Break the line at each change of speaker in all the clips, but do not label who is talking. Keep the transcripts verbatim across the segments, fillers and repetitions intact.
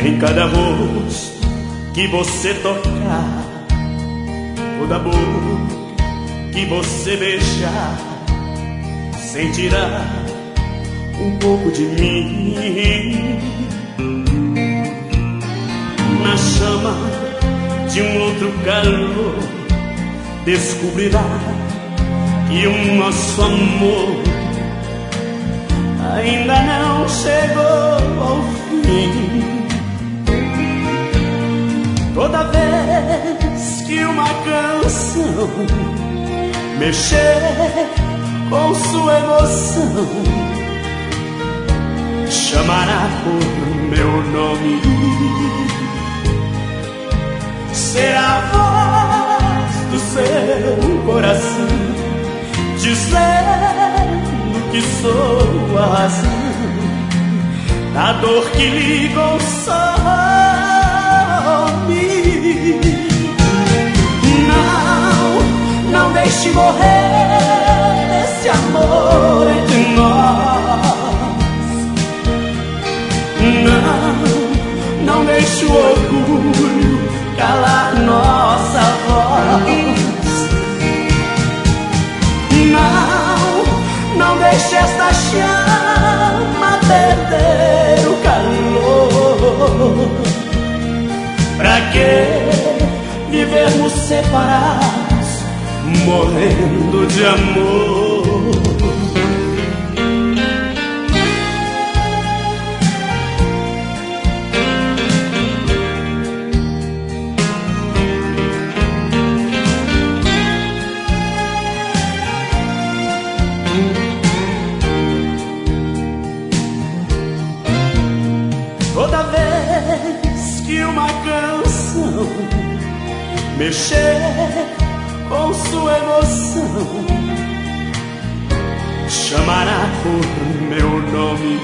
Em cada rosto que você tocar, toda boca que você beijar, sentirá um pouco de mim. Na chama de um outro calor, descobrirá que o nosso amor ainda não chegou ao fim. Toda vez que uma canção mexer com sua emoção, chamará por meu nome. Será a voz do seu coração, dizendo que sou a razão da dor que lhe consome. Não, não deixe morrer esse amor entre nós. Não, não deixe o orgulho calar nossa voz. Não, não deixe esta chama perder o calor. Pra que vivermos separados, morrendo de amor? Toda vez que uma canção mexer com sua emoção, chamará por meu nome.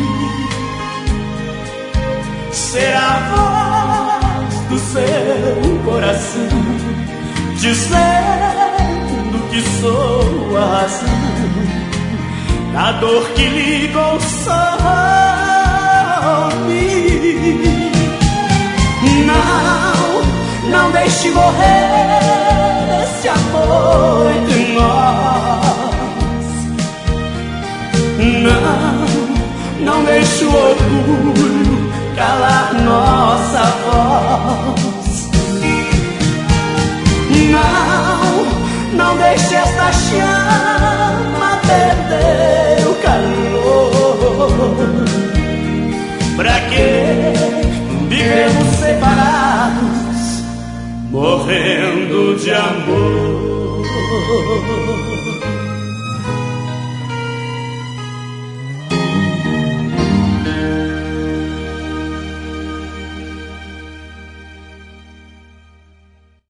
Será a voz do seu coração, dizendo que sou a razão da dor que lhe consome. Não, não deixe morrer esse amor entre nós. Não, não deixe o orgulho calar nossa voz. Não, não deixe esta chama perder o calor. Pra que vivemos separados, morrendo de amor?